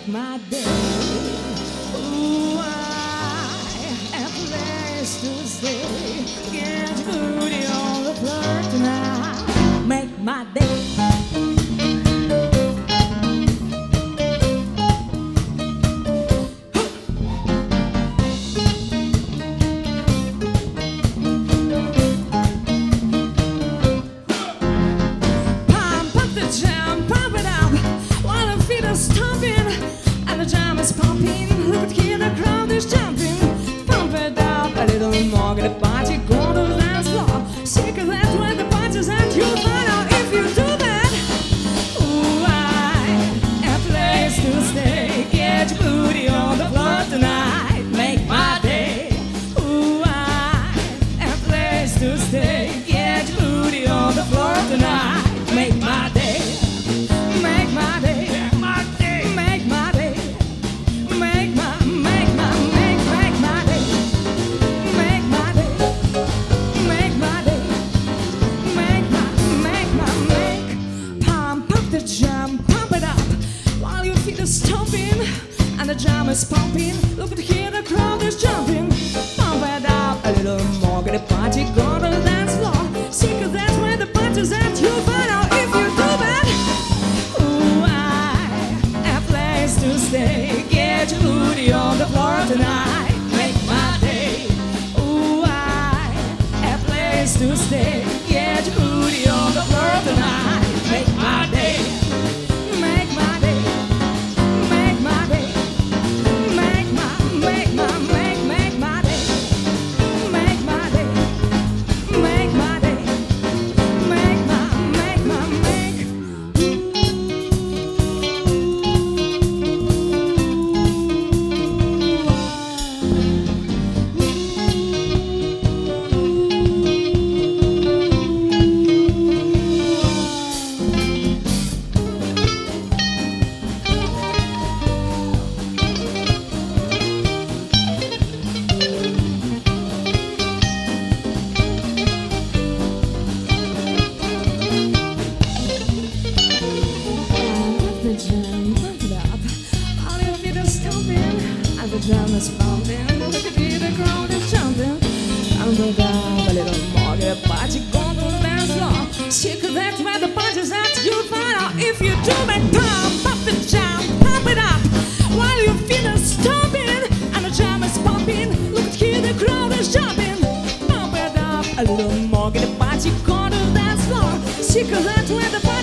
make my day. Ooh, I have a place to stay. Get your booty on the floor tonight. Make my day. Stomping and the jam is pumping. Look at here, the crowd is jumping. Pump it up a little more, get a party, go to the dance floor. Shake a left when the party's at, you'll find out if you do that. Ooh, I have a place to stay. Get your booty on the floor tonight. Make my day. Ooh, I have a place to stay. Get your booty on the floor tonight. Make my day. Make my day. Stomping and the jam is pumping. Look at here, the crowd is jumping. Pump it up a little more, get a party, go to the dance floor. Secret, that's where the party's at. You'll find out if you do that. Ooh, I have a place to stay. Get your booty on the floor tonight. Make my day. Ooh, I have a place to stay. Get your booty on the floor tonight. Make my day. Make my day. The drum is pumping, look at here, the crowd is jumping. I'm going down a little more, get a party, go to the dance floor. Shake that where the party's at, you'll find out if you do make pump the jam, pump it up while you feel the stomping and the jam is pumping. Look at here, the crowd is jumping. Pump it up a little more, get a party, go to the dance floor. Shake that where the